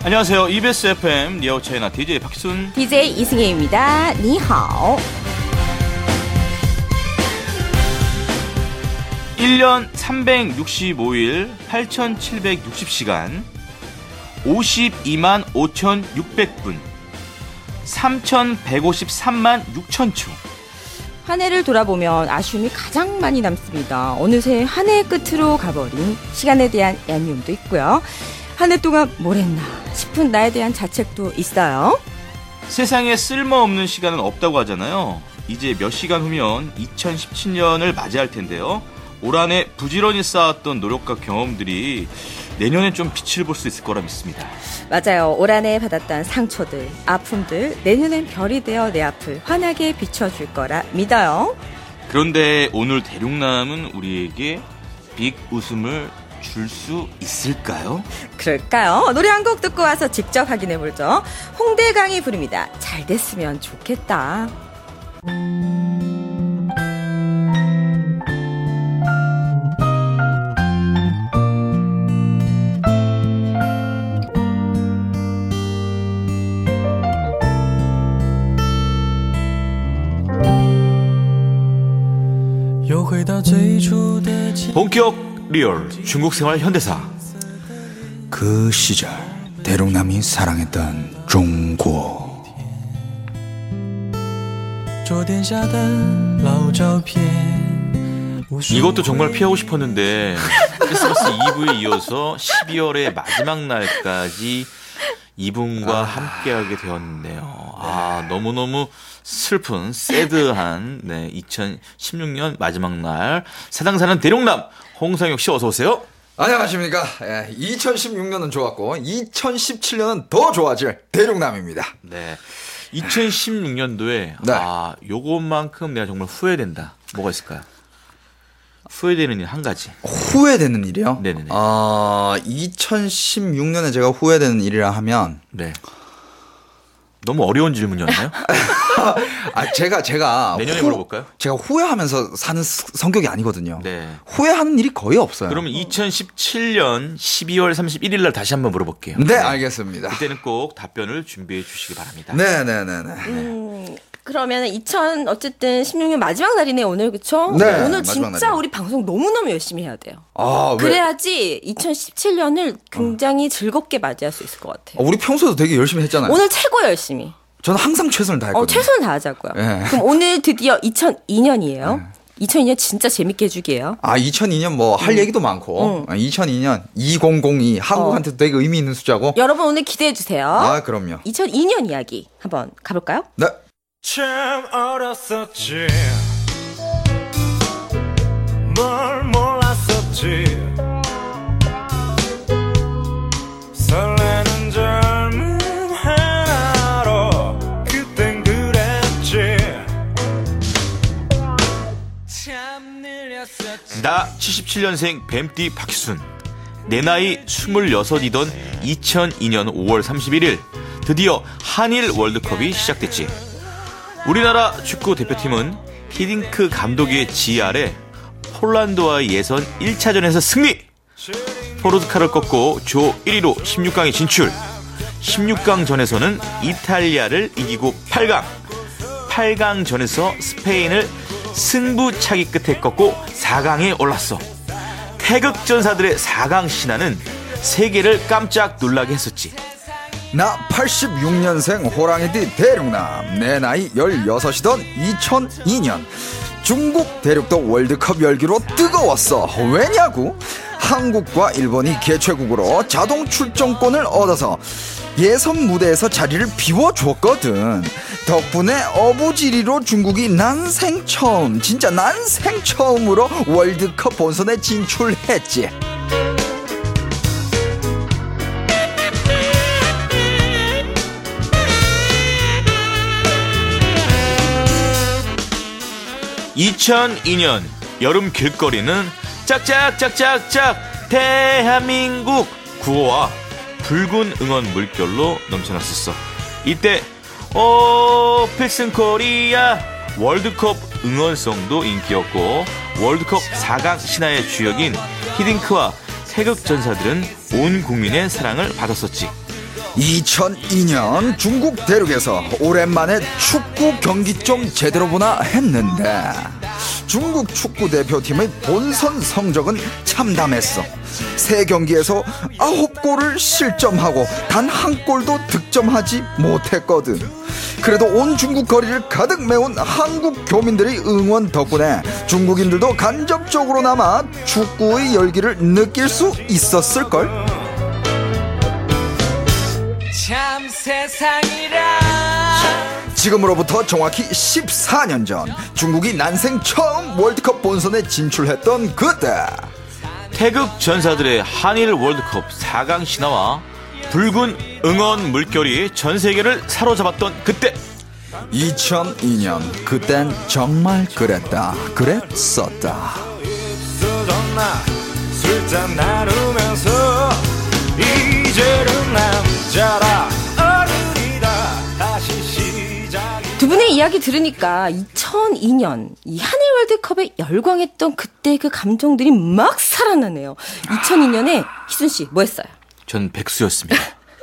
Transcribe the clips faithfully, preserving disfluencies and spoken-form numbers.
안녕하세요. 이비에스 에프엠 니아오 차이나 디제이 박순, 디제이 이승혜입니다. 니하오. 일 년 삼백육십오 일 팔천칠백육십 시간 오십이만 오천육백 분 삼천백오십삼만 육천 초. 한 해를 돌아보면 아쉬움이 가장 많이 남습니다. 어느새 한 해의 끝으로 가버린 시간에 대한 얄미움도 있고요. 한 해 동안 뭘 했나 싶은 나에 대한 자책도 있어요. 세상에 쓸모없는 시간은 없다고 하잖아요. 이제 몇 시간 후면 이천십칠 년을 맞이할 텐데요. 올 한 해 부지런히 쌓았던 노력과 경험들이 내년에 좀 빛을 볼 수 있을 거라 믿습니다. 맞아요. 올 한 해 받았던 상처들, 아픔들 내년엔 별이 되어 내 앞을 환하게 비춰줄 거라 믿어요. 그런데 오늘 대륙남은 우리에게 빅 웃음을 줄 수 있을까요? 그럴까요? 노래 한 곡 듣고 와서 직접 확인해보죠. 홍대강이 부릅니다. 잘 됐으면 좋겠다. 본격 리얼 중국 생활 현대사. 그 시절 대륙남이 사랑했던 중국. 이것도 정말 피하고 싶었는데 크리스마스 이브에 이어서 십이월의 마지막 날까지 이분과 아... 함께하게 되었네요. 아, 너무너무 슬픈 새드한 네, 이천십육 년 마지막 날 사당사는 대륙남 홍상혁 씨 어서 오세요. 안녕하십니까. 예, 이천십육 년은 좋았고 이천십칠 년은 더 좋아질 대륙남입니다. 네, 이천십육 년도에 네. 아, 요것만큼 내가 정말 후회된다. 뭐가 있을까요? 후회되는 일 한 가지. 후회되는 일이요? 네네네. 아, 이천십육 년에 제가 후회되는 일이라 하면 네. 너무 어려운 질문이었나요? 아, 제가 제가 내년에 후, 물어볼까요? 제가 후회하면서 사는 성격이 아니거든요. 네. 후회하는 일이 거의 없어요. 그러면 이천십칠 년 십이월 삼십일일 날 다시 한번 물어볼게요. 네, 알겠습니다. 그때는 꼭 답변을 준비해 주시기 바랍니다. 네, 네, 네, 네. 음, 그러면 이천 어쨌든 십육 년 마지막 날이네 오늘, 그쵸? 네, 오늘 진짜 날이에요. 우리 방송 너무너무 열심히 해야 돼요. 아, 왜? 그래야지 이천십칠 년을 굉장히 어. 즐겁게 맞이할 수 있을 것 같아요. 아, 우리 평소에도 되게 열심히 했잖아요. 오늘 최고 열심히. 저는 항상 최선을 다했거든요. 어, 최선을 다하자고요. 네. 그럼 오늘 드디어 이천이 년이에요. 네. 이천이 년 진짜 재밌게 해주게요. 아, 이천이 년 뭐 할 음. 얘기도 많고. 음. 이천이 년 이천이 한국한테도 어. 되게 의미 있는 숫자고. 여러분 오늘 기대해 주세요. 아, 그럼요. 이천이 년 이야기 한번 가볼까요? 네. 참 어렸었지. 뭘 몰랐었지. 설레는 젊음 하나로 그땐 그랬지. 참 느렸었지. 나 칠십칠 년생 뱀띠 박순. 내 나이 스물여섯이던 이천이 년 오월 삼십일일 드디어 한일 월드컵이 시작됐지. 우리나라 축구 대표팀은 히딩크 감독의 지휘 아래 폴란드와의 예선 일 차전에서 승리! 포르투갈을 꺾고 조 일 위로 십육 강에 진출. 십육 강전에서는 이탈리아를 이기고 팔 강. 팔 강전에서 스페인을 승부차기 끝에 꺾고 사 강에 올랐어. 태극전사들의 사 강 신화는 세계를 깜짝 놀라게 했었지. 나 팔십육 년생 호랑이띠 대륙남. 내 나이 열여섯이던 이천이 년 중국 대륙도 월드컵 열기로 뜨거웠어. 왜냐고? 한국과 일본이 개최국으로 자동 출전권을 얻어서 예선 무대에서 자리를 비워줬거든. 덕분에 어부지리로 중국이 난생 처음, 진짜 난생 처음으로 월드컵 본선에 진출했지. 이천이 년 여름 길거리는 짝짝짝짝짝 대한민국 구호와 붉은 응원 물결로 넘쳐났었어. 이때 오 필승 코리아 월드컵 응원송도 인기였고, 월드컵 사 강 신화의 주역인 히딩크와 태극전사들은 온 국민의 사랑을 받았었지. 이천이 년 중국 대륙에서 오랜만에 축구 경기 좀 제대로 보나 했는데 중국 축구 대표팀의 본선 성적은 참담했어. 세 경기에서 아홉 골을 실점하고 단 한 골도 득점하지 못했거든. 그래도 온 중국 거리를 가득 메운 한국 교민들의 응원 덕분에 중국인들도 간접적으로나마 축구의 열기를 느낄 수 있었을걸. 참 세상이라. 지금으로부터 정확히 십사 년 전 중국이 난생 처음 월드컵 본선에 진출했던 그때 태극 전사들의 한일 월드컵 사 강 신화와 붉은 응원 물결이 전 세계를 사로잡았던 그때 이천이 년 그땐 정말 그랬다 그랬었다. 쏟았나 술잔 나누면서 이제는 남자라 어른이다 다시 시작이. 두 분의 이야기 들으니까 이천이 년 이 한일 월드컵에 열광했던 그때 그 감정들이 막 살아나네요. 이천이 년에 희순 씨 뭐 했어요? 전 백수였습니다.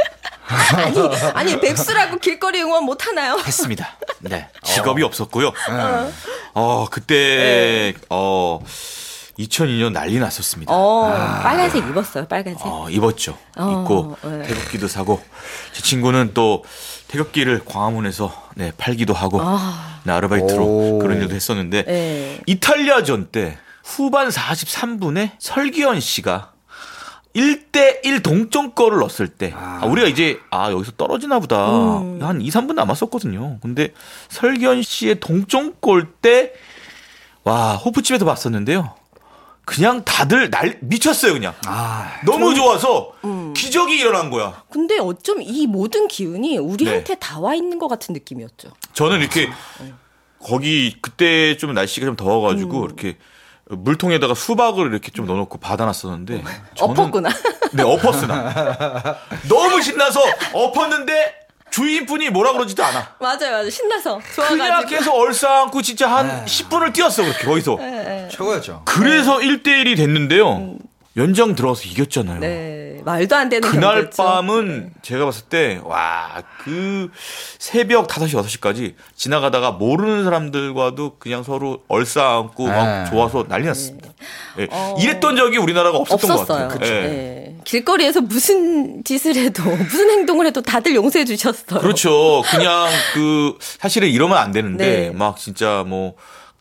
아니, 아니 백수라고 길거리 응원 못 하나요? 했습니다. 네, 직업이 어. 없었고요. 어, 어 그때 네. 어 이천이 년 난리 났었습니다. 어, 아. 빨간색 입었어요, 빨간색. 어, 입었죠. 어, 입고 네. 태극기도 사고 제 친구는 또 태극기를 광화문에서 네, 팔기도 하고 아. 네, 아르바이트로 그런 일도 했었는데 네. 이탈리아전 때 후반 사십삼 분에 설기현 씨가 일 대 일 동점골을 넣었을 때 아. 우리가 이제 아 여기서 떨어지나 보다 음. 한 이, 삼 분 남았었거든요. 근데 설기현 씨의 동점골 때 와 호프집에서 봤었는데요. 그냥 다들 날 미쳤어요 그냥. 아, 너무 좋아서 음. 기적이 일어난 거야. 근데 어쩜 이 모든 기운이 우리한테 네. 다 와 있는 것 같은 느낌이었죠. 저는 이렇게 네. 거기 그때 좀 날씨가 좀 더워가지고 음. 이렇게 물통에다가 수박을 이렇게 좀 넣어놓고 받아놨었는데 저는 엎었구나. 네, 엎었으나 너무 신나서 엎었는데 주인분이 뭐라 그러지도 않아. 맞아요, 맞아요. 신나서 좋아가지고 그냥 계속 얼싸안고 진짜 한 에이. 십 분을 뛰었어 그렇게 거기서. 에이. 최고였죠. 그래서 에이. 일 대 일이 됐는데요. 음. 연장 들어가서 이겼잖아요. 네, 말도 안 되는 그날 경기였죠. 밤은 네. 제가 봤을 때 와, 그 새벽 다섯 시 여섯 시까지 지나가다가 모르는 사람들과도 그냥 서로 얼싸안고 막 네. 좋아서 난리 났습니다. 네. 네. 어... 이랬던 적이 우리나라가 없었던 없었어요. 것 같아요. 네. 네. 길거리에서 무슨 짓을 해도 무슨 행동을 해도 다들 용서해 주셨어요. 그렇죠. 그냥 그 사실은 이러면 안 되는데 네. 막 진짜 뭐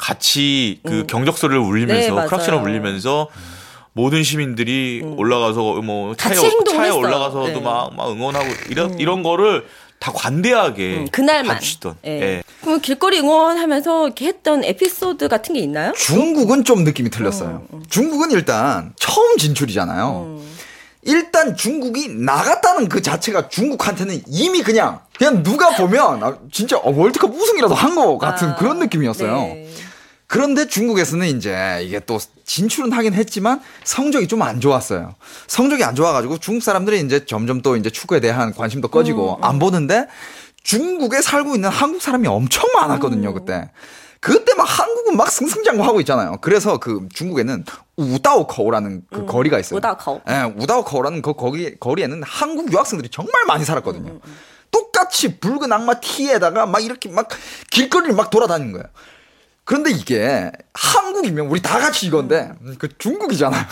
같이 그 음. 경적소리를 울리면서 네, 크락션을 울리면서 모든 시민들이 음. 올라가서 뭐 차에, 차에 올라가서도 네. 막, 막 응원하고 이런 음. 이런 거를 다 관대하게 음, 그날만 봐주시던. 네. 네. 그럼 길거리 응원하면서 이렇게 했던 에피소드 같은 게 있나요? 중국은 좀 느낌이 틀렸어요. 음, 음. 중국은 일단 처음 진출이잖아요. 음. 일단 중국이 나갔다는 그 자체가 중국한테는 이미 그냥 그냥 누가 보면 진짜 월드컵 우승이라도 한 것 같은 아, 그런 느낌이었어요. 네. 그런데 중국에서는 이제 이게 또 진출은 하긴 했지만 성적이 좀 안 좋았어요. 성적이 안 좋아가지고 중국 사람들이 이제 점점 또 이제 축구에 대한 관심도 꺼지고 음, 음. 안 보는데 중국에 살고 있는 한국 사람이 엄청 많았거든요, 음. 그때. 그때 막 한국은 막 승승장구하고 있잖아요. 그래서 그 중국에는 우다오커우라는 그 음, 거리가 있어요. 우다오커우. 예, 네, 우다오커우라는 그 거기 거리에는 한국 유학생들이 정말 많이 살았거든요. 음, 음. 똑같이 붉은 악마 티에다가 막 이렇게 막 길거리를 막 돌아다니는 거예요. 그런데 이게 한국이면 우리 다 같이 이건데 그 중국이잖아요.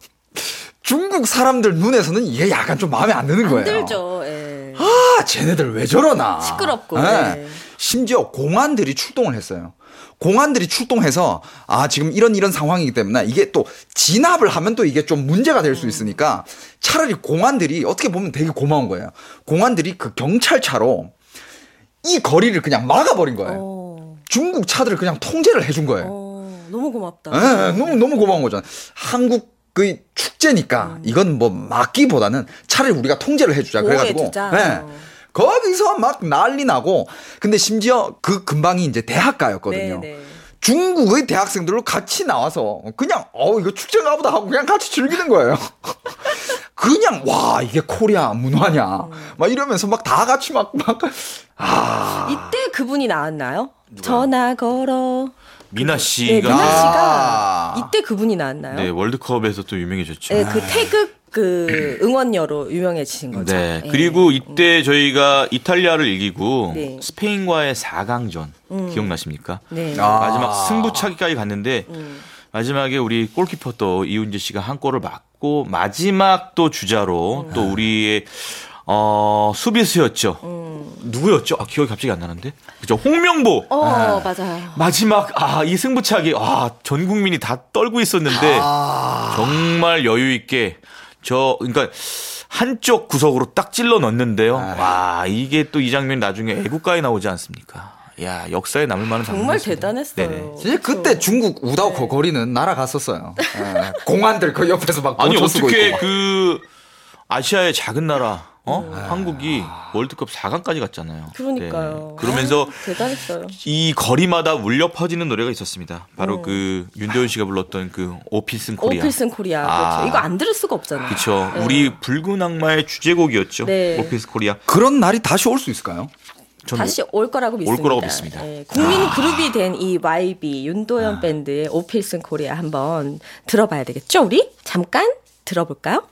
중국 사람들 눈에서는 이게 약간 좀 마음에 안 드는 거예요. 안 들죠. 예. 아, 쟤네들 왜 저러나. 시끄럽고. 네. 예. 심지어 공안들이 출동을 했어요. 공안들이 출동해서 아 지금 이런 이런 상황이기 때문에 이게 또 진압을 하면 또 이게 좀 문제가 될 수 있으니까 차라리 공안들이 어떻게 보면 되게 고마운 거예요. 공안들이 그 경찰차로 이 거리를 그냥 막아버린 거예요. 오. 중국 차들을 그냥 통제를 해준 거예요. 오, 너무 고맙다. 네, 너무 너무 고마운 거잖아요. 한국의 축제니까 음. 이건 뭐 막기보다는 차라리 우리가 통제를 해주자. 그래가지고 네, 거기서 막 난리 나고 근데 심지어 그 근방이 이제 대학가였거든요. 네, 네. 중국의 대학생들로 같이 나와서 그냥 어 이거 축제인가 보다 하고 그냥 같이 즐기는 거예요. 그냥 와 이게 코리아 문화냐 음. 막 이러면서 막 다 같이 막 막 아 이때 그분이 나왔나요? 누가? 전화 걸어 미나 씨가 네, 미나 씨가 아~ 이때 그분이 나왔나요? 네, 월드컵에서 또 유명해졌죠. 네, 그 태극 그 응원녀로 유명해지신 거죠. 네, 네. 그리고 이때 저희가 이탈리아를 이기고 네. 스페인과의 사 강전 음. 기억나십니까? 네. 아. 마지막 승부차기까지 갔는데 음. 마지막에 우리 골키퍼 또 이훈재 씨가 한 골을 맞고 마지막 또 주자로 음. 또 우리의 어, 수비수였죠. 음. 누구였죠? 아, 기억이 갑자기 안 나는데. 그죠? 홍명보. 어, 맞아요. 마지막 아, 이 승부차기 아, 전 국민이 다 떨고 있었는데 아. 정말 여유 있게 저 그러니까 한쪽 구석으로 딱 찔러 넣는데요. 아. 와, 이게 또 이 장면이 나중에 애국가에 나오지 않습니까? 야, 역사에 남을 만한 정말 장면이었습니다. 대단했어요. 네네. 진짜 그때 중국 우다오 거리는 날아갔었어요. 예. 공안들 그 옆에서 막 아니 보초 쓰고 어떻게 있고 막. 그 아시아의 작은 나라 어? 한국이 월드컵 사 강까지 갔잖아요. 그러니까요. 네. 그러면서 아, 대단했어요. 이 거리마다 울려 퍼지는 노래가 있었습니다. 바로 음. 그 윤도현 씨가 불렀던 그 오필슨 코리아. 오필슨 코리아. 아. 그렇죠. 이거 안 들을 수가 없잖아요. 그렇죠. 네. 우리 붉은 악마의 주제곡이었죠. 네. 오필슨 코리아. 그런 날이 다시 올 수 있을까요? 전 다시 올 거라고 믿습니다. 거라고 믿습니다. 네, 국민 그룹이 된 이 와이비 윤도현 밴드의 오필슨 코리아 한번 들어봐야 되겠죠, 우리? 잠깐 들어볼까요?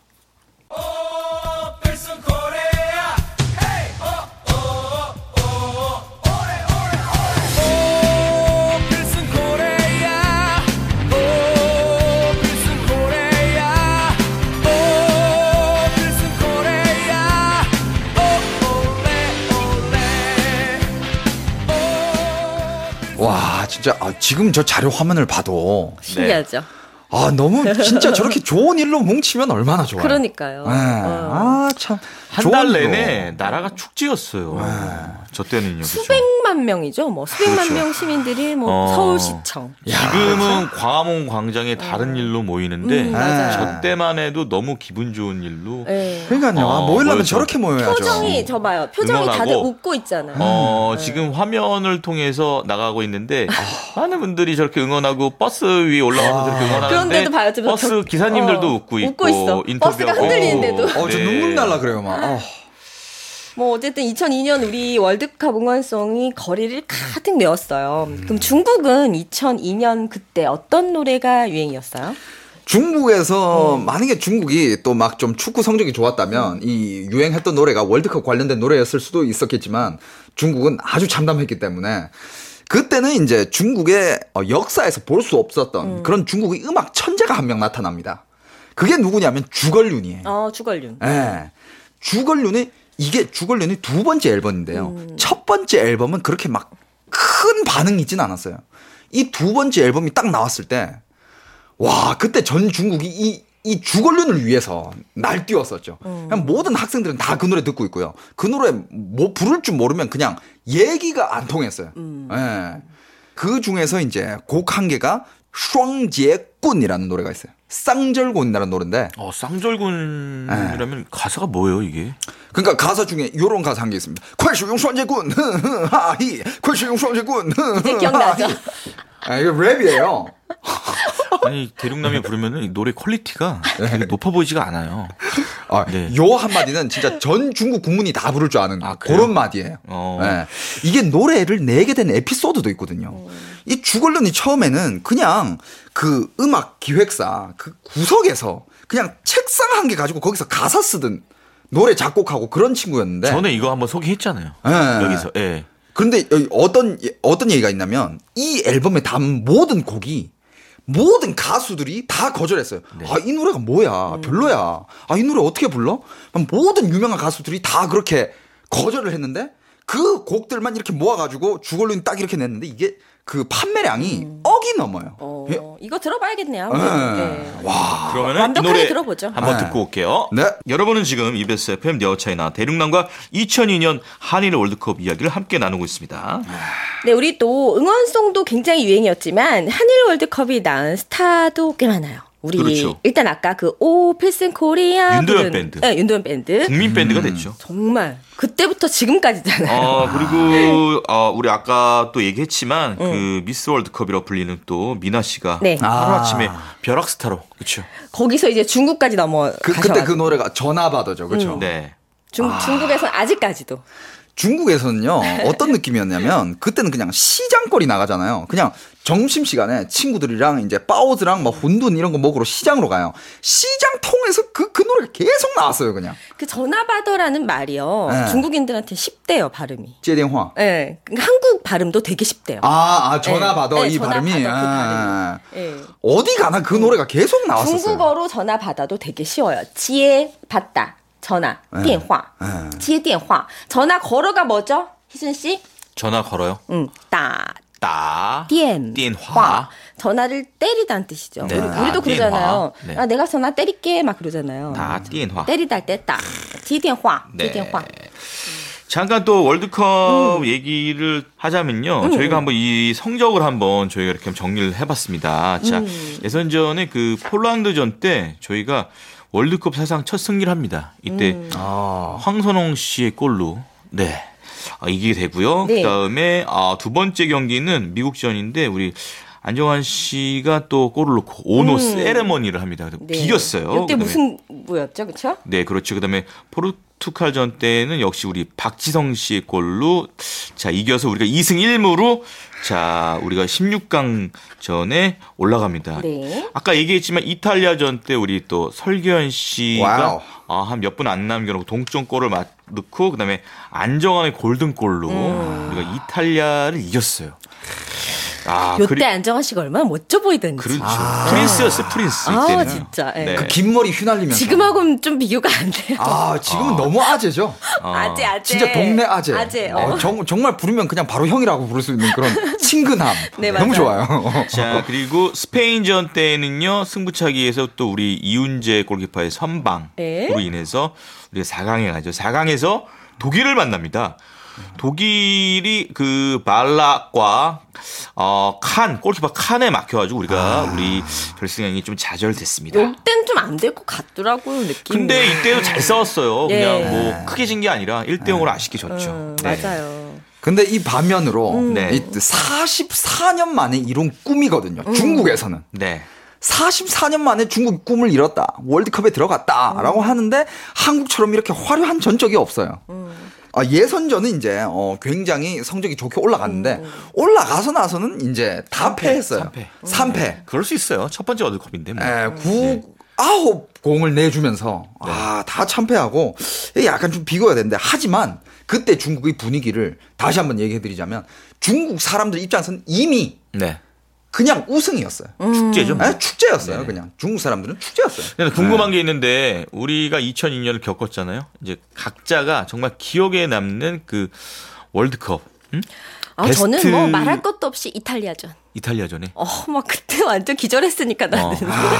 와 진짜 아, 지금 저 자료 화면을 봐도 신기하죠. 아 너무 진짜 저렇게 좋은 일로 뭉치면 얼마나 좋아요. 그러니까요. 네. 어. 아참 한 달 내내 나라가 축제였어요. 저 때는요. 그렇죠? 수백만 명이죠. 뭐 수백만 그렇죠. 명 시민들이 뭐 어. 서울시청. 지금은 광화문 광장에 다른 일로 모이는데 음, 맞아요. 저 때만 해도 너무 기분 좋은 일로 네. 그러니까요. 아, 어, 모이려면 모여서. 저렇게 모여야죠. 표정이 저 봐요. 표정이 다들 응원하고. 웃고 있잖아요. 어, 네. 지금 화면을 통해서 나가고 있는데 많은 분들이 저렇게 응원하고 버스 위에 올라가서 저렇게 응원하는데 그런데도 봐요. 지금 버스 저- 기사님들도 어, 웃고 있고 웃고 있어. 인터뷰하고 버스가 흔들리는데도. 어, 저 네. 눈물 날라 그래요, 막. 어. 뭐 어쨌든 이천이 년 우리 월드컵 응원송이 거리를 가득 메웠어요. 그럼 중국은 이천이 년 그때 어떤 노래가 유행이었어요? 중국에서 음. 만약에 중국이 또 막 좀 축구 성적이 좋았다면 이 유행했던 노래가 월드컵 관련된 노래였을 수도 있었겠지만 중국은 아주 참담했기 때문에 그때는 이제 중국의 어, 역사에서 볼 수 없었던 음. 그런 중국의 음악 천재가 한 명 나타납니다. 그게 누구냐면 주걸륜이에요. 어, 주걸륜. 예. 주걸륜이 이게 주걸륜이 두 번째 앨범인데요. 음. 첫 번째 앨범은 그렇게 막 큰 반응이 있진 않았어요. 이 두 번째 앨범이 딱 나왔을 때, 와, 그때 전 중국이 이, 이 주걸륜을 위해서 날뛰었었죠. 음. 그냥 모든 학생들은 다 그 노래 듣고 있고요. 그 노래 뭐 부를 줄 모르면 그냥 얘기가 안 통했어요. 음. 예. 그 중에서 이제 곡 한 개가 슈앙제꾼이라는 노래가 있어요. 쌍절곤이라는 노래인데, 어, 쌍절곤이라면 가사가 뭐예요 이게? 그러니까 가사 중에 요런 가사 한 게 있습니다. 콸슈용 슈앙제꾼, 하히, 콸슈용 슈앙제꾼, 이제 기억나죠? 아, 이거 랩이에요. 아니 대륙남이 부르면은 이 노래 퀄리티가 되게 높아 보이지가 않아요. 아, 네. 요 한마디는 진짜 전 중국 국민이 다 부를 줄 아는 아, 그래요? 그런 마디예요. 어. 네. 이게 노래를 내게 된 에피소드도 있거든요. 이 주걸륜이 처음에는 그냥 그 음악 기획사 그 구석에서 그냥 책상 한 개 가지고 거기서 가사 쓰던 노래 작곡하고 그런 친구였는데. 전에 이거 한번 소개했잖아요. 네. 여기서. 예. 그런데 여기 어떤 어떤 얘기가 있냐면 이 앨범에 담은 모든 곡이 모든 가수들이 다 거절했어요. 네. 아, 이 노래가 뭐야? 별로야. 아, 이 노래 어떻게 불러? 모든 유명한 가수들이 다 그렇게 거절을 했는데 그 곡들만 이렇게 모아가지고 주걸륜이 딱 이렇게 냈는데 이게 그 판매량이 억이 넘어요. 어, 예. 이거 들어봐야겠네요. 네. 네. 와. 그러면은 이 완벽하게 노래 들어보죠. 한번 네. 듣고 올게요. 네. 여러분은 지금 이비에스 에프엠 네어차이나 대륙남과 이천이 년 한일 월드컵 이야기를 함께 나누고 있습니다. 네, 우리 또 응원송도 굉장히 유행이었지만 한일 월드컵이 낳은 스타도 꽤 많아요. 우리 그렇죠. 일단 아까 그 오 필승 코리아 윤도현 부른- 밴드. 네, 윤도현 밴드. 국민 밴드가 됐죠. 정말 그때부터 지금까지잖아요. 어, 그리고 어, 우리 아까 또 얘기했지만 그 미스 월드컵이라고 불리는 또 미나 씨가 네. 하루아침에 벼락 스타로 그렇죠. 거기서 이제 중국까지 넘어 그, 가셔. 그때 그 노래가 전화받아죠. 그렇죠? 네. 중 중국에서는 아직까지도. 중국에서는요 어떤 느낌이었냐면 그때는 그냥 시장거리 나가잖아요. 그냥 점심시간에 친구들이랑 이제 빠오즈랑 막 혼돈 이런 거 먹으러 시장으로 가요. 시장 통해서 그, 그 노래가 계속 나왔어요, 그냥. 그 전화받아라는 말이요. 네. 중국인들한테 쉽대요, 발음이. 제电话. 네. 한국 발음도 되게 쉽대요. 아, 아 전화 받아 네, 이 전화 발음이. 받아, 그 아. 발음이. 네. 어디 가나 그 노래가 계속 나왔었어요. 중국어로 전화 받아도 되게 쉬워요. 지에 받다. 전화. 네. 电话. 네. 지에 电话. 전화 걸어가 뭐죠? 희순 씨? 전화 걸어요. 응. 따. 따. 电电话. 전화를 때리다는 뜻이죠. 네. 우리, 아, 우리도 그러잖아요. 네. 아, 내가 전화 때릴게 막 그러잖아요. 다 电话. 때리다 할 때 따. 接电话. 네. 接电话. 잠깐 또 월드컵 음. 얘기를 하자면요. 저희가 한번 이 성적을 한번 저희가 이렇게 정리를 해봤습니다. 자, 음. 예선전에 그 폴란드전 때 저희가 월드컵 사상 첫 승리를 합니다. 이때 음. 아. 황선홍 씨의 골로 네 아, 이기게 되고요. 네. 그다음에 아, 두 번째 경기는 미국전인데 우리 안정환 씨가 또 골을 넣고 오노 세레머니를 합니다. 네. 비겼어요. 이때 그다음에 무슨 뭐였죠, 그렇죠? 네, 그렇죠. 그다음에 포르투갈전 때는 역시 우리 박지성 씨의 골로 자 이겨서 우리가 이 승 일 무로 자 우리가 십육 강전에 올라갑니다. 네. 아까 얘기했지만 이탈리아전 때 우리 또 설규현 씨가 와우. 아, 한 몇 분 안 남겨놓고 동점골을 맞, 넣고 그다음에 안정환의 골든골로 음. 우리가 이탈리아를 이겼어요. 아, 요때 그리- 안정환 씨가 얼마나 멋져 보이던지. 그렇죠. 프린스였어요, 프린스 아, 이때는. 진짜. 예. 네. 그 긴 머리 휘날리면서. 지금하고는 좀 비교가 안 돼요. 아, 지금은 너무 아재죠. 아재, 아재. 진짜 동네 아재. 아재. 어, 어. 정, 정말 부르면 그냥 바로 형이라고 부를 수 있는 그런 친근함. 네, 너무 맞아요. 좋아요. 자, 그리고 스페인전 때는요, 승부차기에서 또 우리 이훈재 골키퍼의 선방으로 네. 인해서 우리가 사 강에 가죠. 사 강에서 독일을 만납니다. 독일이 그 발락과 어, 칸 골키퍼 칸에 막혀가지고 우리가 아. 우리 결승행이 좀 좌절됐습니다. 요땐 좀 안 될 것 같더라고요, 느낌이. 근데 이때도 잘 싸웠어요. 네. 그냥 뭐 크게 진 게 아니라 일 대 영으로 아쉽게 졌죠. 음, 네. 맞아요. 근데 이 반면으로 네. 이 사십사 년 만에 이룬 꿈이거든요. 중국에서는. 네. 사십사 년 만에 중국이 꿈을 이뤘다. 월드컵에 들어갔다라고 음. 하는데 한국처럼 이렇게 화려한 전적이 없어요. 아, 예선전은 이제 어, 굉장히 성적이 좋게 올라갔는데 음. 올라가서 나서는 이제 다 패했어요. 삼 패. 삼 패. 그럴 수 있어요. 첫 번째 월드컵인데 뭐. 에, 구, 아홉 공을 내주면서 아, 다 참패하고 약간 좀 비교가 되는데 하지만 그때 중국의 분위기를 다시 한번 얘기해드리자면 중국 사람들 입장에서는 이미 네. 그냥 우승이었어요. 축제죠. 뭐. 에, 축제였어요. 네. 그냥 중국 사람들은 축제였어요. 근데 궁금한 게 있는데 우리가 이천이 년을 겪었잖아요. 이제 각자가 정말 기억에 남는 그 월드컵. 응? 아, 베스트 저는 뭐 말할 것도 없이 이탈리아전. 이탈리아전에 어, 막 그때 완전 기절했으니까 나는.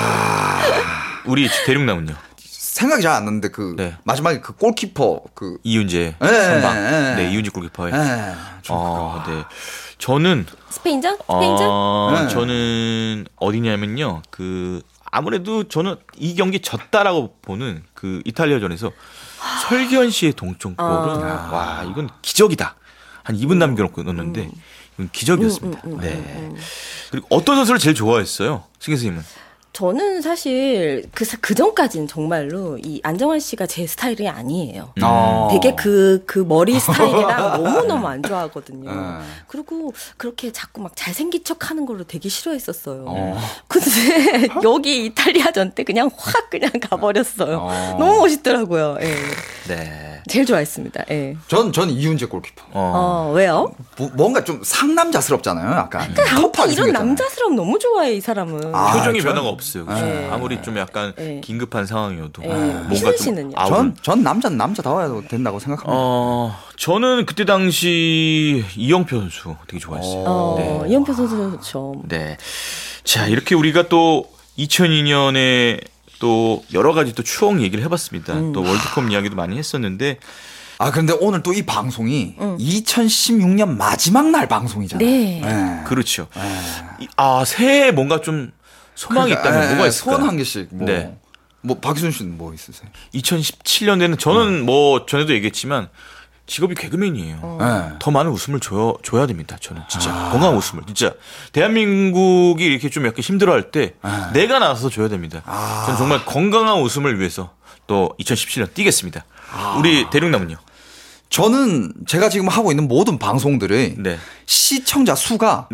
우리 대륙남은요. 생각이 잘 안 나는데 그 네. 마지막에 그 골키퍼 그 이윤재 예, 선방. 예, 예. 네, 이윤재 골키퍼의. 에, 좀 어, 네. 저는 스페인전? 스페인전? 어, 네. 저는 어디냐면요. 그 아무래도 저는 이 경기 졌다라고 보는 그 이탈리아전에서 설기현 씨의 동점골은 아. 와, 이건 기적이다. 한 이 분 남겨놓고 넣었는데 이건 기적이었습니다. 음, 음, 음, 네. 음, 음. 그리고 어떤 선수를 제일 좋아했어요? 승희 선생님은? 저는 사실 그, 그 전까지는 정말로 이 안정환 씨가 제 스타일이 아니에요. 어. 되게 그, 그 머리 스타일이랑 너무너무 안 좋아하거든요. 네. 그리고 그렇게 자꾸 막 잘생긴 척 하는 걸로 되게 싫어했었어요. 어. 근데 여기 이탈리아전 때 그냥 확 그냥 가버렸어요. 어. 너무 멋있더라고요. 예. 네. 제일 좋아했습니다. 예. 전, 전 이윤재 골키퍼. 어. 어, 왜요? 뭐, 뭔가 좀 상남자스럽잖아요. 약간. 아무튼 터프하게 이런 생겼잖아요. 남자스러움 너무 좋아해, 이 사람은. 아, 표정의 저는- 변화가 없어요. 그죠? 네. 아무리 좀 약간 네. 긴급한 상황이어도 네. 뭔가 희순 좀 씨는요? 아우. 전, 전 남자는 남자다워야 된다고 생각합니다. 어, 저는 그때 당시 이영표 선수 되게 좋아했어요. 어, 네. 이현표 선수 좋죠. 네. 자, 이렇게 우리가 또 이천이 년에 또 여러 가지 또 추억 얘기를 해봤습니다. 음. 또 월드컵 이야기도 많이 했었는데, 아, 근데 오늘 또 이 방송이 이천십육 년 마지막 날 방송이잖아요. 네. 네. 그렇죠. 이- 아, 새해 뭔가 좀 소망이 그러니까, 있다면 예, 뭐가 예, 있을까요? 소원 한 개씩. 뭐, 네. 뭐 박희순 씨는 뭐 있으세요? 이천십칠 년에는 저는 뭐 전에도 얘기했지만 직업이 개그맨이에요. 네. 더 많은 웃음을 줘야, 줘야 됩니다. 저는 진짜 건강한 웃음을 진짜 대한민국이 이렇게 좀 약간 힘들어할 때 내가 나서서 줘야 됩니다. 저는 정말 건강한 웃음을 위해서 또 이천십칠 년 뛰겠습니다. 우리 대륙남은요? 저는 제가 지금 하고 있는 모든 방송들의 네. 시청자 수가 네.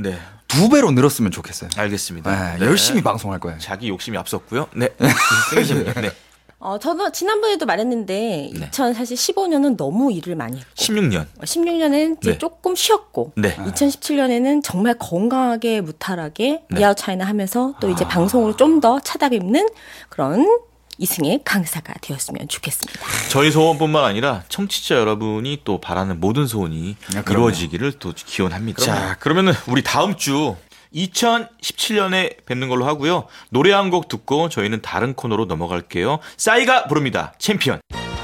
두 배로 늘었으면 좋겠어요. 알겠습니다. 네, 열심히 방송할 거예요. 자기 욕심이 앞섰고요. 네. 승희씨입니다. 네. 어, 저는 지난번에도 말했는데 네. 이천십오 년은 너무 일을 많이 했고 십육 년. 십육 년에는 이제 네. 조금 쉬었고 네. 이천십칠 년에는 정말 건강하게 무탈하게 네. 리아웃 차이나 하면서 또 이제 방송으로 좀 더 차다듬는 그런 이승의 강사가 되었으면 좋겠습니다. 저희 소원뿐만 아니라 청취자 여러분이 또 바라는 모든 소원이 아, 그럼요. 이루어지기를 또 기원합니다. 자, 그러면은 우리 다음 주 이천십칠 년에 뵙는 걸로 하고요. 노래 한 곡 듣고 저희는 다른 코너로 넘어갈게요. 싸이가 부릅니다. 챔피언.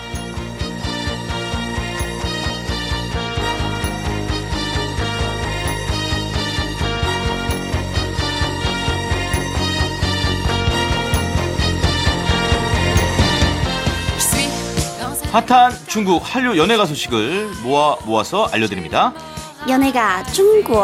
핫한 중국 한류 연예가 소식을 모아 모아서 알려드립니다. 연예가 중국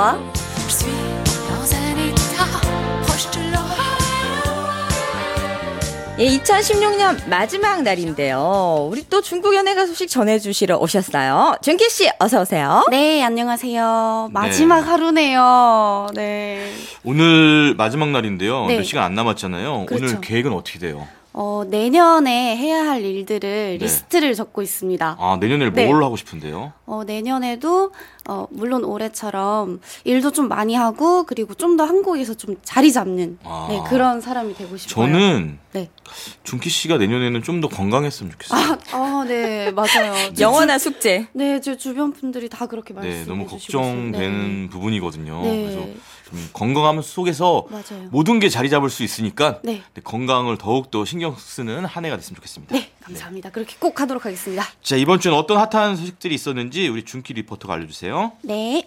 예, 이천십육 년 마지막 날인데요. 우리 또 중국 연예가 소식 전해주시러 오셨어요. 준기 씨 어서 오세요. 네, 안녕하세요. 마지막 네. 하루네요. 네. 오늘 마지막 날인데요. 네. 몇 시간 안 남았잖아요. 그렇죠. 오늘 계획은 어떻게 돼요? 어, 내년에 해야 할 일들을 네. 리스트를 적고 있습니다. 아, 내년에 네. 뭘 하고 싶은데요? 어, 내년에도 어, 물론 올해처럼 일도 좀 많이 하고 그리고 좀 더 한국에서 좀 자리 잡는 아. 네, 그런 사람이 되고 싶어요. 저는 네. 준키 씨가 내년에는 좀 더 건강했으면 좋겠어요. 아, 아, 네, 맞아요. 제 영원한 숙제. 주, 네, 제 주변 분들이 다 그렇게 말씀해 네, 너무 주시고 걱정되는 있어요. 부분이거든요. 네. 그래서 좀 건강함 속에서 맞아요. 모든 게 자리 잡을 수 있으니까 네. 네, 건강을 더욱더 신경 쓰는 한 해가 됐으면 좋겠습니다. 네, 감사합니다. 그렇게 꼭 하도록 하겠습니다. 자, 이번 주는 어떤 핫한 소식들이 있었는지 우리 준키 리포터가 알려주세요. 네.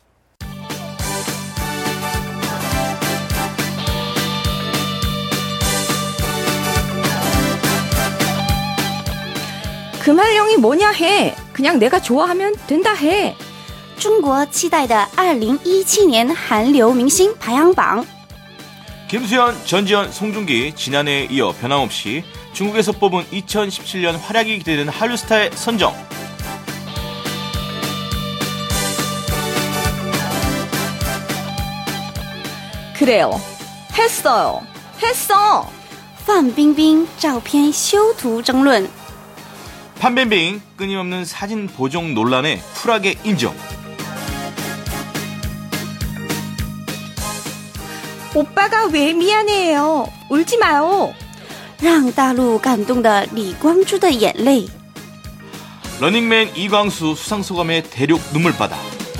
그 말령이 뭐냐 해. 그냥 내가 좋아하면 된다 해. 中国期待的二零一七年韩流明星排行榜。 김수현, 전지현, 송중기 지난해에 이어 변함없이 중국에서 뽑은 이천십칠 년 활약이 기대되는 한류 스타의 선정. 그래요. 했어요. 했어. 范冰冰照片修图争论。 판빈빙 끊임없는 사진 보정 논란에 쿨하게 인정. 오빠가 왜 미안해요. 울지 마요. 让大陆感动的李光洙的眼泪。 러닝맨 이광수 수상소감의 대륙 눈물바다.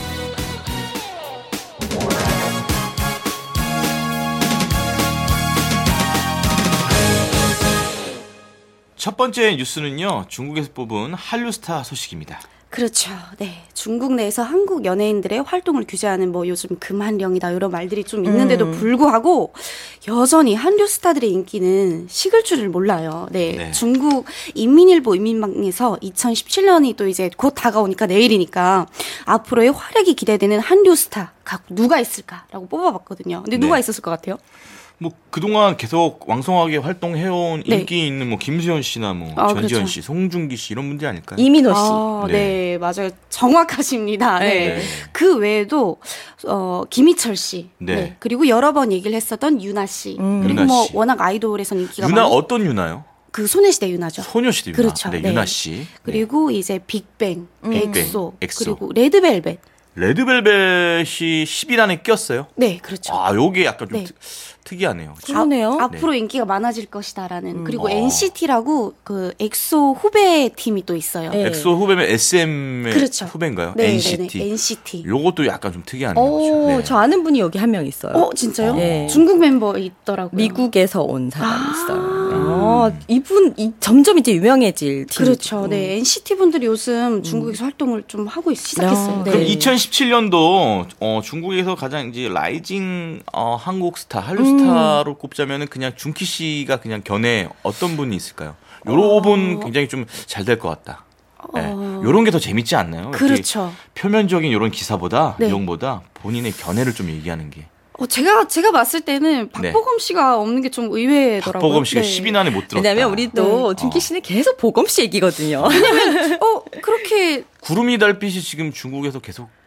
첫 번째 뉴스는요, 중국에서 뽑은 한류 스타 소식입니다. 그렇죠. 네. 중국 내에서 한국 연예인들의 활동을 규제하는 뭐 요즘 금한령이다 이런 말들이 좀 있는데도 음. 불구하고 여전히 한류 스타들의 인기는 식을 줄을 몰라요. 네. 네. 중국 인민일보 인민방에서 이천십칠 년이 또 이제 곧 다가오니까 내일이니까 앞으로의 활약이 기대되는 한류 스타 각 누가 있을까라고 뽑아봤거든요. 근데 누가 네. 있었을 것 같아요? 뭐 그동안 계속 왕성하게 활동해온 네. 인기 있는 뭐 김수현 씨나 뭐 아, 전지현 그렇죠. 씨, 송중기 씨 이런 분들 아닐까요? 이민호 씨. 아, 네. 네. 맞아요. 정확하십니다. 네. 네. 그 외에도 어 김희철 씨, 네. 네. 그리고 여러 번 얘기를 했었던 유나 씨, 음. 그리고 유나 뭐 씨. 워낙 아이돌에선 인기가 유나 많은 어떤 유나요? 그 소녀시대 유나죠. 소녀시대 유나. 그렇죠. 네, 네. 유나 씨. 그리고 이제 빅뱅, 빅뱅, 엑소, 엑소. 그리고 레드벨벳. 레드벨벳이 십 일 안에 꼈어요. 네, 그렇죠. 아, 요게 약간 좀 네. 특, 특이하네요. 그쵸? 그러네요. 아, 앞으로 인기가 많아질 것이다라는. 그리고 어. 엔시티라고 그 엑소 후배 팀이 또 있어요. 네. 엑소 후배면 에스엠의 그렇죠. 후배인가요? 네, 엔시티. 네, 네. 엔시티. 요것도 약간 좀 특이하네요. 오, 그쵸? 네. 저 아는 분이 여기 한 명 있어요. 어, 진짜요? 네. 중국 멤버 있더라고요. 미국에서 온 사람이 아. 있어요. 어, 이분 이, 점점 이제 유명해질 팀. 그렇죠. 네. 엔시티 분들이 요즘 중국에서 활동을 좀 하고 있, 시작했어요. 아, 네. 그럼 이천십칠 년도 어, 중국에서 가장 이제 라이징 어, 한국 스타, 한류 스타로 꼽자면은 그냥 준키 씨가 그냥 견해 어떤 분이 있을까요? 요런 분 굉장히 좀 잘 될 것 같다. 네. 요런 게 더 재밌지 않나요? 이렇게 그렇죠. 표면적인 요런 기사보다 네. 내용보다 본인의 견해를 좀 얘기하는 게. 어, 제가 제가 봤을 때는 네. 박보검 씨가 없는 게 좀 의외더라고요. 박보검 씨가 네. 십 인 안에 못 들었다. 왜냐면 우리 또 네. 준키 어. 씨는 계속 보검 씨 얘기거든요. 어, 그렇게 구름이 달빛이 지금 중국에서 계속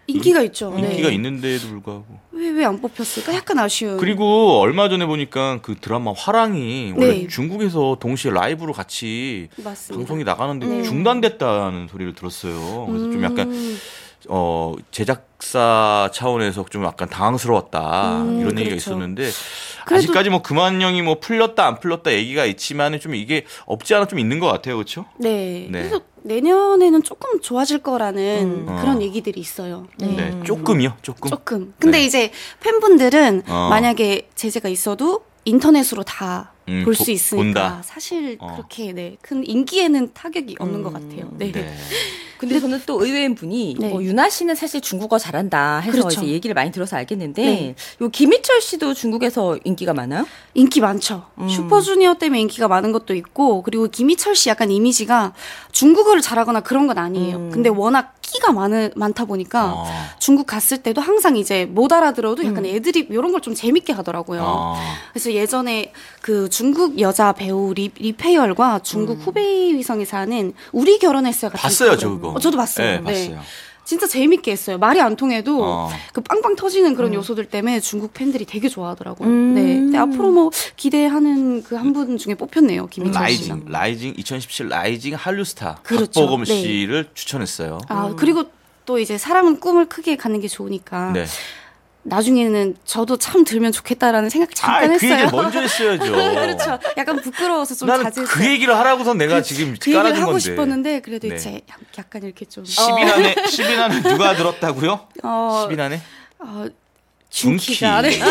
인기가 있죠. 인기가 네. 있는데도 불구하고. 왜 왜 안 뽑혔을까? 약간 아쉬운. 그리고 얼마 전에 보니까 그 드라마 화랑이 원래 네. 중국에서 동시에 라이브로 같이 맞습니다. 방송이 나가는데 네. 중단됐다는 소리를 들었어요. 그래서 좀 약간 음. 어 제작사 차원에서 좀 약간 당황스러웠다 음, 이런 얘기가 그렇죠. 있었는데 그래도- 아직까지 뭐 그만령이 뭐 풀렸다 안 풀렸다 얘기가 있지만은 좀 이게 없지 않아 좀 있는 것 같아요, 그렇죠? 네. 네. 그래서 내년에는 조금 좋아질 거라는 음. 그런 어. 얘기들이 있어요. 네. 네, 조금이요, 조금. 조금. 근데 네. 이제 팬분들은 어. 만약에 제재가 있어도 인터넷으로 다 음, 볼 보- 수 있으니까 본다. 사실 어. 그렇게 네, 큰 인기에는 타격이 없는 것 같아요. 네. 네. 근데 저는 또 의외인 분이 네. 어, 유나 씨는 사실 중국어 잘한다 해서 그렇죠. 이제 얘기를 많이 들어서 알겠는데 네. 요 김희철 씨도 중국에서 인기가 많아요? 인기 많죠. 음. 슈퍼주니어 때문에 인기가 많은 것도 있고 그리고 김희철 씨 약간 이미지가 중국어를 잘하거나 그런 건 아니에요. 음. 근데 워낙 끼가 많은, 많다 보니까 어. 중국 갔을 때도 항상 이제 못 알아들어도 약간 애드립 이런 걸 좀 재밌게 하더라고요. 어. 그래서 예전에 그 중국 여자 배우 리, 리페이얼과 중국 후베이 위성에 사는 우리 결혼했어요 같은 봤어요, 프로그램. 저 그거. 어, 저도 봤어요. 네, 봤어요. 진짜 재밌게 했어요. 말이 안 통해도 어. 그 빵빵 터지는 그런 요소들 때문에 중국 팬들이 되게 좋아하더라고요. 음. 네. 근데 앞으로 뭐 기대하는 그 한 분 중에 뽑혔네요. 김희철 씨가. 라이징, 라이징 이천십칠 라이징 한류스타 그렇죠. 박보검 네. 씨를 추천했어요. 아, 그리고 또 이제 사람은 꿈을 크게 갖는 게 좋으니까 네. 나중에는 저도 참 들면 좋겠다라는 생각 잠깐 아, 그 했어요. 얘기를 먼저 했어야죠. 그렇죠. 약간 부끄러워서 좀 나는 자제했어요. 그 얘기를 하라고선 내가 지금 그 얘기를 깔아준 하고 건데. 싶었는데 그래도 네. 이제 약간 이렇게 좀 십 인 안에 십 인 안에 누가 들었다고요? 어, 십 인 안에 어, 중키. 중키가 네.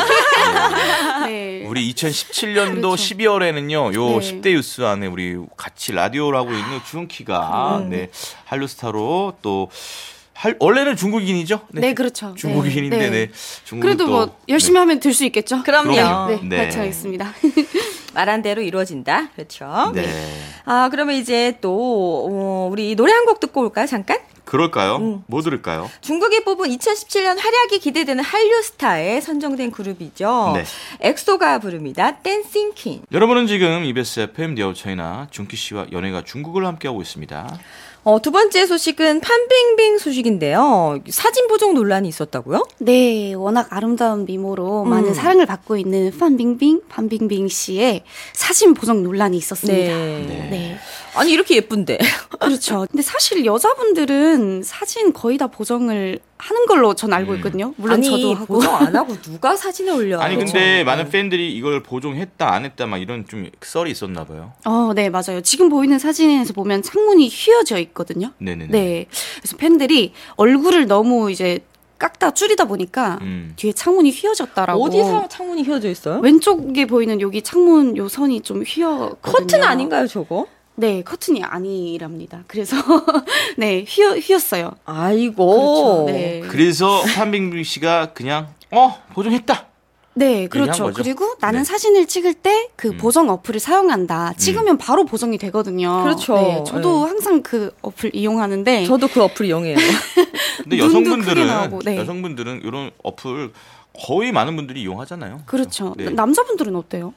네. 우리 이천십칠 년도 그렇죠. 십이월에는요, 요 네. 십 대 뉴스 안에 우리 같이 라디오라고 있는 중키가 음. 네, 한류스타로 또 할, 원래는 중국인이죠? 네, 그렇죠. 중국인인데 네. 네. 네. 중국은 그래도 또, 뭐 열심히 하면 들 수 있겠죠? 그럼요. 그럼요. 네, 네. 파이팅 하겠습니다. 말한 대로 이루어진다. 그렇죠. 네. 아, 그러면 이제 또 어, 우리 노래 한 곡 듣고 올까요? 잠깐? 그럴까요? 음. 뭐 들을까요? 중국이 뽑은 이천십칠 년 활약이 기대되는 한류 스타에 선정된 그룹이죠. 네. 엑소가 부릅니다. 댄싱 퀸. 여러분은 지금 이비에스 에프엠 디어 차이나 중키 씨와 연예가 중국을 함께하고 있습니다. 어, 두 번째 소식은 판빙빙 소식인데요. 사진 보정 논란이 있었다고요? 네, 워낙 아름다운 미모로 음. 많은 사랑을 받고 있는 판빙빙, 판빙빙 씨의 사진 보정 논란이 있었습니다. 네. 네. 아니 이렇게 예쁜데. 그렇죠. 근데 사실 여자분들은 사진 거의 다 보정을 하는 걸로 전 알고 있거든요. 물론 아니 저도 하고. 보정 안 하고 누가 사진을 올려? 아니 그렇죠. 근데 많은 팬들이 이걸 보정했다 안 했다 막 이런 좀 썰이 있었나 봐요. 어, 네, 맞아요. 지금 보이는 사진에서 보면 창문이 휘어져 있거든요. 네네네. 네. 그래서 팬들이 얼굴을 너무 이제 깎다 줄이다 보니까 음. 뒤에 창문이 휘어졌다라고. 어디서 창문이 휘어져 있어요? 왼쪽에 보이는 여기 창문 요 선이 좀 휘어. 커튼 아닌가요, 저거? 네, 커튼이 아니랍니다. 그래서 네, 휘어 휘었어요. 아이고. 그렇죠. 네. 그래서 판빙빙 씨가 그냥 어 보정했다. 네, 얘기한 그렇죠. 거죠. 그리고 나는 네. 사진을 찍을 때 그 음. 보정 어플을 사용한다. 찍으면 바로 보정이 되거든요. 그렇죠. 네, 저도 네. 항상 그 어플 이용하는데 저도 그 어플 이용해요. 근데 눈도 크게 여성분들은 나오고, 네. 여성분들은 이런 어플 거의 많은 분들이 이용하잖아요. 그렇죠. 네. 남자분들은 어때요?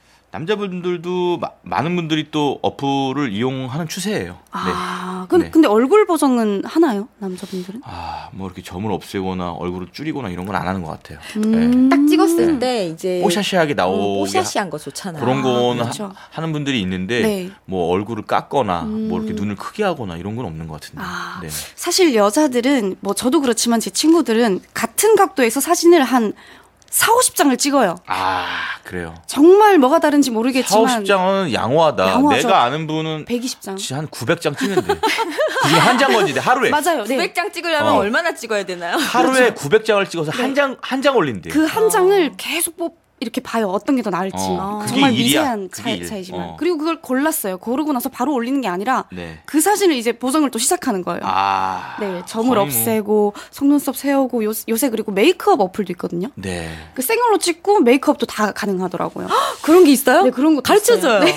남자분들도 마- 많은 분들이 또 어플을 이용하는 추세예요. 네. 아, 근, 네. 근데 얼굴 보정은 하나요? 남자분들은? 아, 뭐 이렇게 점을 없애거나 얼굴을 줄이거나 이런 건 안 하는 것 같아요. 음. 딱 찍었을 때 이제 뽀샤시하게 어, 나오게 뽀샤시한 거 좋잖아요. 그런 거는 그렇죠. 하, 하는 분들이 있는데 네. 뭐 얼굴을 깎거나 음. 뭐 이렇게 눈을 크게 하거나 이런 건 없는 것 같은데. 아. 네. 사실 여자들은 뭐 저도 그렇지만 제 친구들은 같은 각도에서 사진을 한 사오십 장을 찍어요. 아, 그래요. 정말 뭐가 다른지 모르겠지만 사오십 장은 양호하다. 양호하죠. 내가 아는 분은 백이십 장. 진짜 한 구백 장 찍는데. 그게 한 장 건지인데 하루에. 맞아요. 네. 구백 장 찍으려면 어. 얼마나 찍어야 되나요? 하루에 구백 장을 찍어서 한 장 한 장 올린대. 그 한 장을 계속 뽑 이렇게 봐요. 어떤 게 더 나을지. 어, 그게 정말 일이야. 미세한 그게 차이, 일. 차이지만. 어. 그리고 그걸 골랐어요. 고르고 나서 바로 올리는 게 아니라 네. 그 사진을 이제 보정을 또 시작하는 거예요. 아. 네, 점을 거의 뭐. 없애고 속눈썹 세우고 요, 요새 그리고 메이크업 어플도 있거든요. 네. 그 생얼로 찍고 메이크업도 다 가능하더라고요. 그런 게 있어요? 네, 그런 거 가르쳐줘요. 네.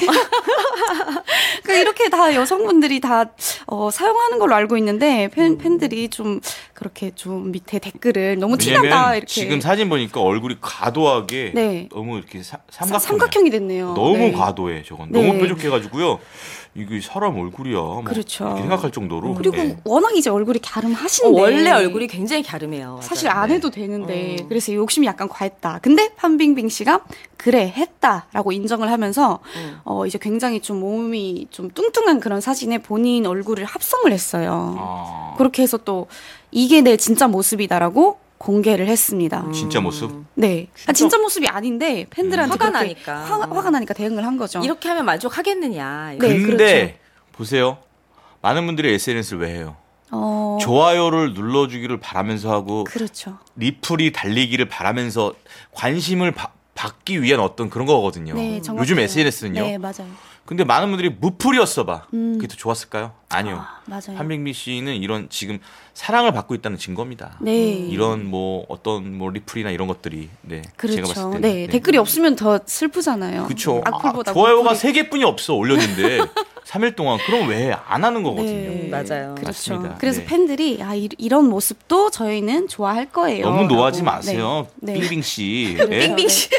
그러니까 이렇게 다 여성분들이 다 어, 사용하는 걸로 알고 있는데 팬, 팬들이 좀 그렇게 좀 밑에 댓글을 너무 왜냐면 티난다 이렇게. 지금 사진 보니까 얼굴이 과도하게 네. 너무 이렇게 사, 사- 삼각형이야. 삼각형이 됐네요. 너무 네. 과도해 저건. 네. 너무 뾰족해가지고요. 이게 사람 얼굴이야. 뭐 그렇죠. 이렇게 생각할 정도로. 그리고 네. 워낙 이제 얼굴이 어, 갸름하신데 원래 얼굴이 굉장히 갸름해요. 사실 맞아요. 안 네. 해도 되는데 어. 그래서 욕심이 약간 과했다. 근데 판빙빙 씨가 그래 했다라고 인정을 하면서 음. 어 이제 굉장히 좀 몸이 좀 뚱뚱한 그런 사진에 본인 얼굴을 합성을 했어요. 아, 그렇게 해서 또 이게 내 진짜 모습이다라고 공개를 했습니다. 진짜 모습. 네, 아, 진짜 모습이 아닌데 팬들한테 화가 그렇게 나니까. 화, 화가 나니까 대응을 한 거죠. 이렇게 하면 만족하겠느냐. 네, 근데 보세요. 많은 분들이 에스엔에스를 왜 해요? 어, 좋아요를 눌러주기를 바라면서 하고 그렇죠. 리플이 달리기를 바라면서 관심을 바- 받기 위한 어떤 그런 거거든요. 네, 정확해요. 요즘 에스엔에스는요. 네, 맞아요. 근데 많은 분들이 무풀이었어 봐. 음. 그게 더 좋았을까요? 아니요. 아, 맞아요. 한백미 씨는 이런 지금 사랑을 받고 있다는 증거입니다. 네. 이런 뭐 어떤 뭐 리플이나 이런 것들이 네. 제가 봤을 그렇죠. 때 네, 댓글이 없으면 더 슬프잖아요. 그렇죠. 악플보다 아, 좋아요가 악플이- 세 개뿐이 없어 올렸는데 삼 일 동안 그럼 왜 안 하는 거거든요. 네, 맞아요. 그렇죠. 맞습니다. 그래서 네. 팬들이 아 이, 이런 모습도 저희는 좋아할 거예요. 너무 노하지 라고. 마세요. 네. 네. 빙빙 씨. 그렇죠. 예? 빙빙 씨.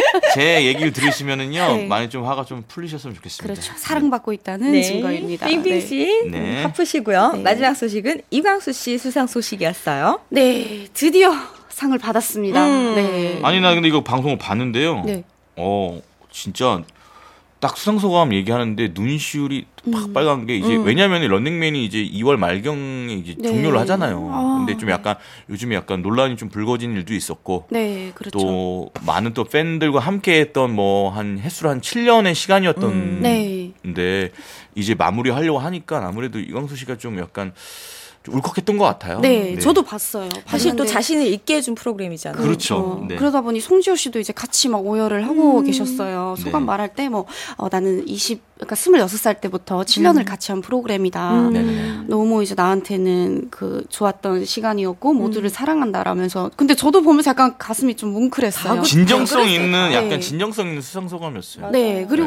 제 얘기를 들으시면은요 네. 많이 좀 화가 좀 풀리셨으면 좋겠습니다. 그렇죠. 사랑받고 있다는 네. 증거입니다. 빙빙 네. 씨 네. 하프시고요. 네. 마지막 소식은 이광수 씨 수상 소식이었어요. 네, 드디어 상을 받았습니다. 음. 네. 아니 나 근데 이거 방송을 봤는데요. 네. 어 진짜 딱 수상 소감 얘기하는데 눈시울이 팍 음. 빨간 게 이제 왜냐하면 런닝맨이 이제 이월 말경에 이제 네. 종료를 하잖아요. 아, 근데 좀 네. 약간 요즘에 약간 논란이 좀 불거진 일도 있었고 네, 그렇죠. 또 많은 또 팬들과 함께했던 뭐 한 횟수로 한 칠 년의 시간이었던 음. 네. 근데 이제 마무리하려고 하니까 아무래도 이광수 씨가 좀 약간 좀 울컥했던 것 같아요. 네, 저도 봤어요. 사실 또 봤는데 자신을 잊게 해준 프로그램이잖아요. 그렇죠. 어, 네. 그러다 보니 송지효 씨도 이제 같이 막 오열을 하고 계셨어요. 소감 네. 말할 때 뭐 어, 나는 이십 그러니까 스물여섯 살 때부터 칠 년을 같이 한 프로그램이다. 음. 네네. 너무 이제 나한테는 그 좋았던 시간이었고 모두를 사랑한다라면서 근데 저도 보면서 약간 가슴이 좀 뭉클했어요. 아, 진정성 그랬어요. 있는 약간 네. 진정성 있는 수상 소감이었어요. 네, 그리고 네.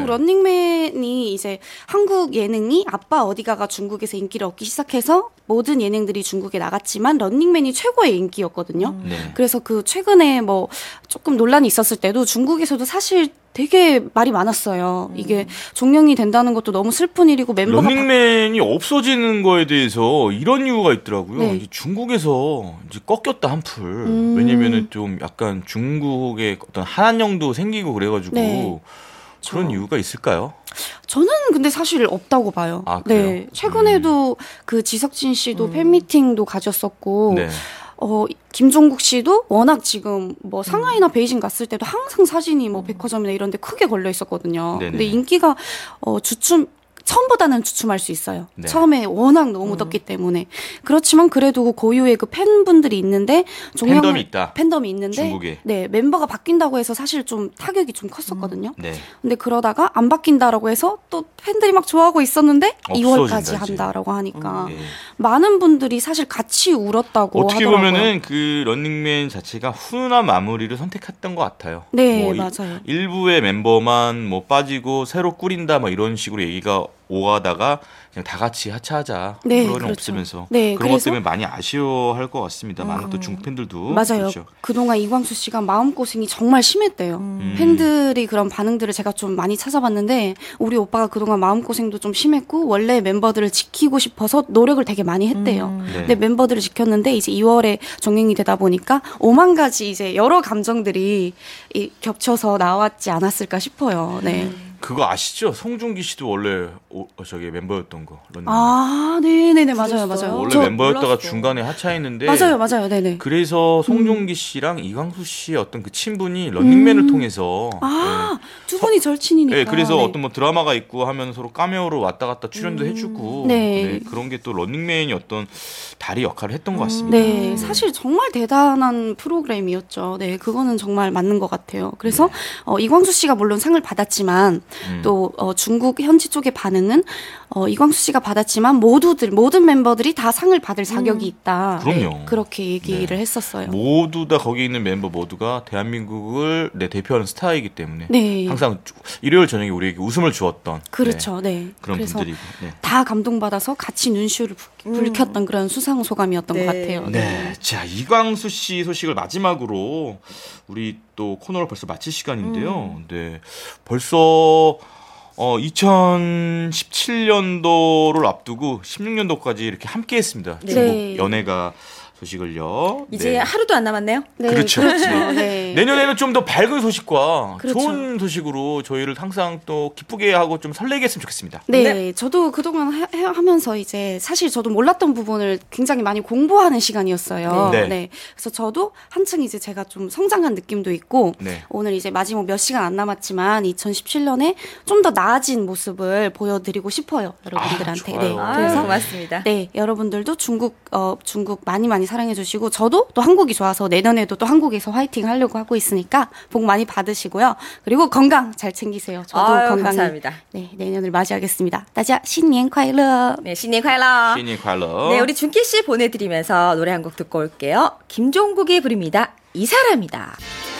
런닝맨이 이제 한국 예능이 아빠 어디가가 중국에서 인기를 얻기 시작해서 모든 예능들이 중국에 나갔지만 런닝맨이 최고의 인기였거든요. 네. 그래서 그 최근에 뭐 조금 논란이 있었을 때도 중국에서도 사실 되게 말이 많았어요. 이게 종영이 된다는 것도 너무 슬픈 일이고 멤버가 바- 런닝맨이 없어지는 거에 대해서 이런 이유가 있더라고요. 네. 이제 중국에서 이제 꺾였다 한풀. 음. 왜냐면은 좀 약간 중국의 어떤 한한령도 생기고 그래가지고 네. 그런 저- 이유가 있을까요? 저는 근데 사실 없다고 봐요. 아, 그래요? 네. 최근에도 그 지석진 씨도 팬미팅도 가졌었고 네. 어, 김종국 씨도 워낙 지금 뭐 상하이나 베이징 갔을 때도 항상 사진이 뭐 백화점이나 이런 데 크게 걸려 있었거든요. 네네. 근데 인기가 어, 주춤 처음보다는 주춤할 수 있어요. 네. 처음에 워낙 너무 묻었기 때문에. 그렇지만 그래도 고유의 그 팬분들이 있는데 종영을- 팬덤이 있다. 팬덤이 있는데 중국에. 네, 멤버가 바뀐다고 해서 사실 좀 타격이 좀 컸었거든요. 네. 근데 그러다가 안 바뀐다라고 해서 또 팬들이 막 좋아하고 있었는데 이월까지 없어진다, 이제. 한다라고 하니까 예. 많은 분들이 사실 같이 울었다고 어떻게 하더라고요. 보면은 그 런닝맨 자체가 훈훈한 마무리를 선택했던 것 같아요. 네, 뭐 이- 맞아요. 일부의 멤버만 뭐 빠지고 새로 꾸린다 뭐 이런 식으로 얘기가 오가다가 그냥 다 같이 하차하자. 네, 프로그램 그렇죠. 없으면서 네, 그런 것 그래서- 때문에 많이 아쉬워할 것 같습니다. 많은 또 중국 팬들도 맞아요. 그렇죠. 그동안 이광수 씨가 마음고생이 정말 심했대요. 음. 팬들이 그런 반응들을 제가 좀 많이 찾아봤는데 우리 오빠가 그동안 마음고생도 좀 심했고 원래 멤버들을 지키고 싶어서 노력을 되게 많이 했대요. 네. 근데 멤버들을 지켰는데 이제 이월에 종영이 되다 보니까 오만 가지 이제 여러 감정들이 이 겹쳐서 나왔지 않았을까 싶어요. 네. 그거 아시죠? 송중기 씨도 원래 오, 어, 저기 멤버였던 거. 런닝맨. 아, 네네네, 맞아요, 맞아요. 원래 저- 멤버였다가 몰랐어. 중간에 하차했는데 맞아요, 맞아요, 네네. 그래서 송중기 씨랑 이광수 씨의 어떤 그 친분이 런닝맨을 통해서 아, 두 분이 절친이니까. 네, 그래서 네. 어떤 뭐 드라마가 있고 하면 서로 카메오로 왔다 갔다 출연도 해주고 네. 네, 그런 게 또 런닝맨이 어떤 다리 역할을 했던 것 같습니다. 네, 사실 정말 대단한 프로그램이었죠. 네, 그거는 정말 맞는 것 같아요. 그래서 어, 이광수 씨가 물론 상을 받았지만 음. 또 어, 중국 현지 쪽의 반응은 어, 이광수 씨가 받았지만 모두들 모든 멤버들이 다 상을 받을 자격이 있다. 그럼요. 네, 그렇게 얘기를 네. 했었어요. 모두 다 거기 있는 멤버 모두가 대한민국을 네, 대표하는 스타이기 때문에 네. 항상 주- 일요일 저녁에 우리에게 웃음을 주었던 그렇죠. 네, 네. 그런 그래서 분들이고 네. 다 감동받아서 같이 눈시울을 붓고 불켰던 그런 수상 소감이었던 네. 것 같아요. 네. 자, 이광수 씨 소식을 마지막으로 우리 또 코너를 벌써 마칠 시간인데요. 음. 네. 벌써 어, 이천십칠 년도를 앞두고 십육 년도까지 이렇게 함께 했습니다. 네. 중국 네. 연예가 소식을요. 이제 네. 하루도 안 남았네요. 네, 그렇죠. 그렇죠. 네. 내년에는 좀 더 밝은 소식과 그렇죠. 좋은 소식으로 저희를 항상 또 기쁘게 하고 좀 설레게 했으면 좋겠습니다. 네, 네. 저도 그동안 하, 해- 하면서 이제 사실 저도 몰랐던 부분을 굉장히 많이 공부하는 시간이었어요. 네. 네. 네. 그래서 저도 한층 이제 제가 좀 성장한 느낌도 있고 네. 오늘 이제 마지막 몇 시간 안 남았지만 이천십칠 년에 좀 더 나아진 모습을 보여드리고 싶어요, 여러분들한테. 아, 네. 좋아요. 아유, 그래서 고맙습니다. 네, 여러분들도 중국 어 중국 많이 많이 사랑해 주시고 저도 또 한국이 좋아서 내년에도 또 한국에서 화이팅 하려고 하고 있으니까 복 많이 받으시고요. 그리고 건강 잘 챙기세요. 저도 아유, 건강히 감사합니다. 네, 내년을 맞이하겠습니다. 다자 신년快乐. 네, 신년快乐. 신년快乐. 네, 우리 준키 씨 보내드리면서 노래 한 곡 듣고 올게요. 김종국이 부릅니다. 이 사람이다.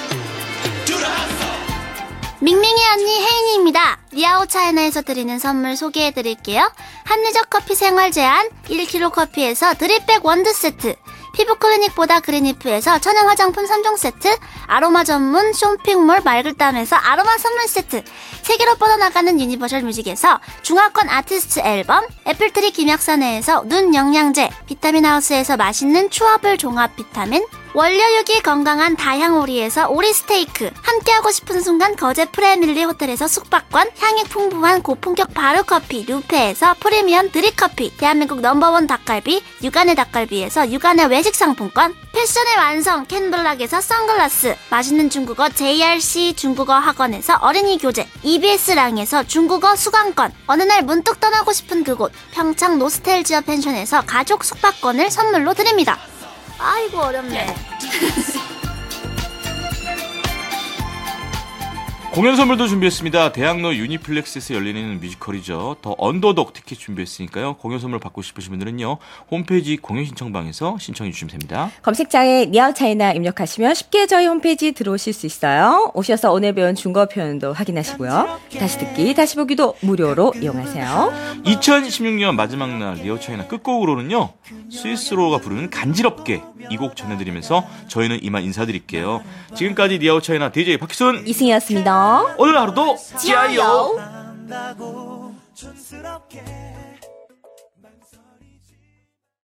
밍밍이 언니 혜인이입니다. 리아오 차이나에서 드리는 선물 소개해드릴게요. 한리적 커피 생활 제한 일 킬로그램 커피에서 드립백 원두 세트, 피부 클리닉보다 그린이프에서 천연 화장품 삼 종 세트, 아로마 전문 쇼핑몰 말글담에서 아로마 선물 세트, 세계로 뻗어나가는 유니버셜 뮤직에서 중화권 아티스트 앨범, 애플트리 김약사내에서 눈 영양제, 비타민 하우스에서 맛있는 추어블 종합 비타민, 원료육이 건강한 다향오리에서 오리 스테이크, 함께하고 싶은 순간 거제 프레밀리 호텔에서 숙박권, 향이 풍부한 고품격 바르커피 루페에서 프리미엄 드립커피, 대한민국 넘버원 닭갈비 육안의 닭갈비에서 육안의 외식 상품권, 패션의 완성 캔블락에서 선글라스, 맛있는 중국어 제이알씨 중국어 학원에서 어린이 교재, 이비에스랑에서 중국어 수강권, 어느 날 문득 떠나고 싶은 그곳 평창 노스텔지어 펜션에서 가족 숙박권을 선물로 드립니다. 아이고 어렵네. 공연 선물도 준비했습니다. 대학로 유니플렉스에서 열리는 뮤지컬이죠. 더 언더독 티켓 준비했으니까요. 공연 선물 받고 싶으신 분들은요. 홈페이지 공연 신청방에서 신청해 주시면 됩니다. 검색창에 리아오 차이나 입력하시면 쉽게 저희 홈페이지 들어오실 수 있어요. 오셔서 오늘 배운 중국어 표현도 확인하시고요. 다시 듣기, 다시 보기도 무료로 이용하세요. 이천십육 년 마지막 날 리오 차이나 끝곡으로는요. 스위스로가 부르는 간지럽게 이 곡 전해드리면서 저희는 이만 인사드릴게요. 지금까지 리오 차이나 디제이 박희순 이승이었습니다. 오늘 하루도 지아요. 한다고 촌스럽게